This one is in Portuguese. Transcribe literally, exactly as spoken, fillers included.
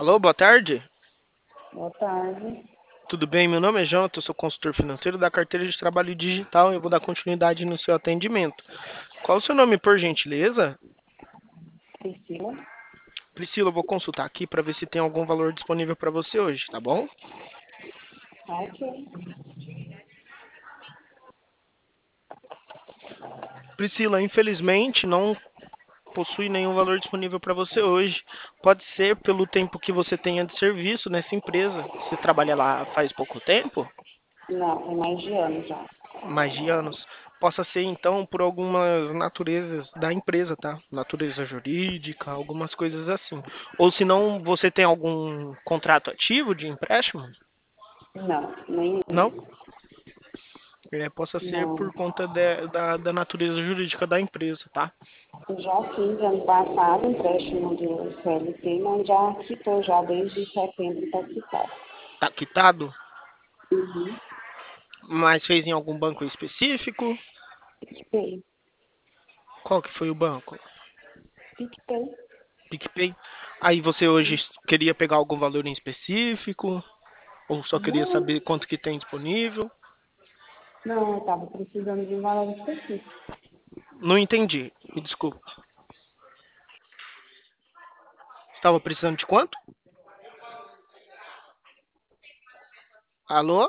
Alô, boa tarde. Boa tarde. Tudo bem? Meu nome é Jonathan, eu sou consultor financeiro da carteira de trabalho digital e eu vou dar continuidade no seu atendimento. Qual o seu nome, por gentileza? Priscila. Priscila, eu vou consultar aqui para ver se tem algum valor disponível para você hoje, tá bom? Ah, ok. Priscila, infelizmente não possui nenhum valor disponível para você hoje. Pode ser pelo tempo que você tenha de serviço nessa empresa. Você trabalha lá faz pouco tempo? Não, é mais de ano já. Mais de anos. Possa ser então por algumas naturezas da empresa, tá? Natureza jurídica, algumas coisas assim. Ou se não, você tem algum contrato ativo de empréstimo? Não, nem Não? É, possa ser não. por conta de- da, da natureza jurídica da empresa, tá? Eu já fiz ano passado empréstimo do C L T, mas já quitou já desde setembro está quitado. Tá quitado, Uhum. mas fez em algum banco específico? PicPay. Qual que foi o banco? PicPay. PicPay? Aí você hoje queria pegar algum valor em específico? Ou só queria Não, saber quanto que tem disponível? não, eu estava precisando de um valor específico. Não entendi, me desculpa. Estava precisando de quanto? Alô?